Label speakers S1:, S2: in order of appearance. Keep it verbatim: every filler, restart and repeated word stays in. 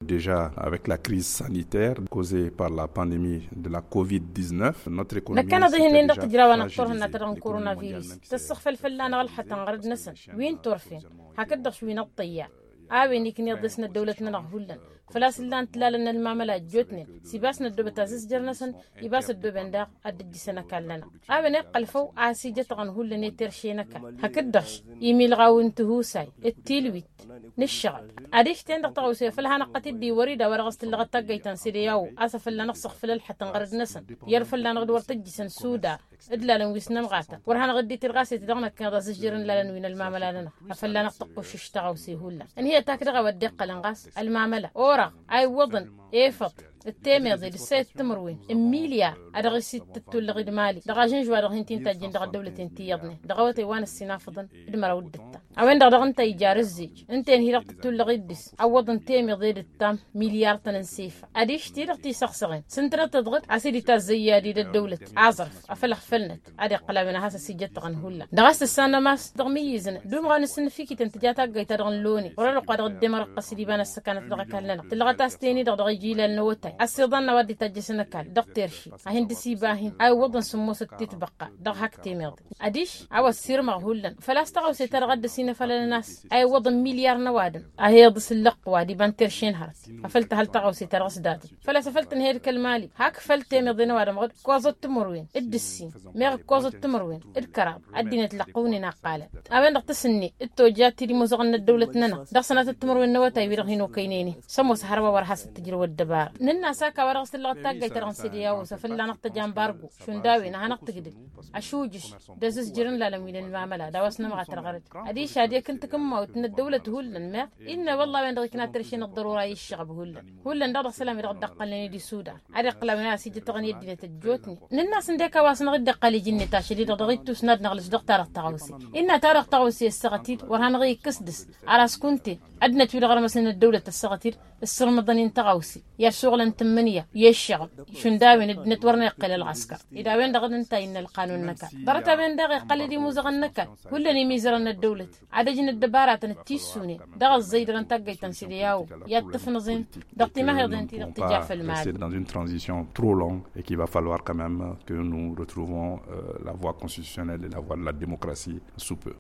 S1: Déjà, avec la crise sanitaire causée par la pandémie de la covid dix-neuf, notre économie
S2: نكنا ذهنين دق تجرا ونقطرها
S1: fragilisée.
S2: نترن كورونا فيروس تسخفل فلان غلحة تنغرد نسن وين تورفين هكذا شوين الطيار آوي نيكن يضسنا دولتنا نغفلن فلاس اللان تلالنا المعملة جوتنين سيباسنا الدوبة تاسس جرنسن يباس الدوبة نداغ أدد سنة كالنا آوي نقل فو عاسي جتغن هول نيترشينكا هكدش يميل غاون تهوساي التيلويت نشغل أديش تين دق تغوسي فلها نقطي دي وريدا ورغست اللغة تاقيتان سيرياو أسف اللان نقصخ فلال حتى نغرد نسن يرفل لان غدور تجسن سودا إدلا لنويسنا مغاتا ورهان غدي ترغاسي تدغنا كان سجرن لا لنوين المعملة لنا أفلا نقطقو ششتغوسي هولا إن هي تاكدغا ودقة لنغاس المعملة أورا أي وضن إيفط التاميضي لسيت تمروين المليار أدغي ست تولغي دمالي دغاجين جوا دغين تين تاجين دغ الدولة تين يضني دغوتي وانا السنافضن دمرا ودتا أوين دغ دغ انت يجار الزيج انت انهي دغ تولغي دس أوضن تاميضي دتا مليار تنسيف أديش تي دغ تي سخصغين سنتنا تضغط عسيدي تازيادي دولة عزرف أفلح فلنت أدي قلابنا هاسا سيجت غن هلا دغاست السنة ماس دغ ميزن دوم غان السنة فيكي تنتجاتا قيتا دغن لوني ورلقوا دغ الدمر قصدي بان السكانة دغ كالنا تلغا تاستيني دغ دغ يجيلا النوتاي أصيدان نودي تجسنا كال دغ تيرشي أهين دسي باهين أي وضن سموس تتبقى دغ هاك تيميض أديش أو السير مغهولا فلا استغو سيترغد دسينا فلا الناس أي وضن مليار نوادن أهي يضس اللقوة دي بان تيرشين هرت أفلت هل تغو سيترغس دادي فلا سفلت نهير كالمالي هاك فلت تيميض نوادن مغد كوزت تمروين الدسين ميغ كوزت تمروين الكراب الدين تلقوني ناقالة أبين دغ تسني التوجات تيري مزغن الدولة ننا دغ سنة التمروين نواتاي بيرغينو كينيني سمو سحروا ورحاس التجربة الدبار ننا ساكا ورغس اللغة تاقاي ترغن سيدياو سفلا نقط جامبارغو شنداوي نها نقط قدل أشوجش دزز جرن لالمين المعاملة داوسنا مغا ترغرد أدي شادية كنت كم وتن الدولة هولن ما إن والله وين دغيكنا ترشين الضرورة يشغب هولن هولن دغ سلام يدغ دقل لني دي سودا أدي قلبنا سيجي تغني يدينا تجوتني ننا سنديكا واسنا غد دقالي جني تاشدي دغيت تسند نغلش دغ تارق تغوسي إنا تارق تغوسي السغتيد ورهان غي كسدس على سكنتي أدنى تولي غير مثلا الدولة السغتير السرمضانين تغوسي يا شغل تمنية يا الشغل شنداوي نتورنا يقل العسكر إذا وين دغد انت إن القانون نكا درتا وين دغ يقل دي موزغ النكا كل ميزرنا الدولة عدجن الدبارات نتيسوني دغ الزيد رنتاقي تنسيدياو يا التفنزين دغتي ما هي دنتي دغتي جاف المال.
S1: C'est dans une transition trop longue et qu'il va falloir quand même que nous retrouvons euh, la voie constitutionnelle et la voie de la démocratie sous peu.